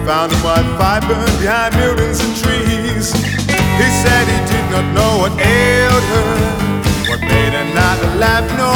found him while fire burned behind buildings and trees. He said he did not know what ailed her, what made her not laugh no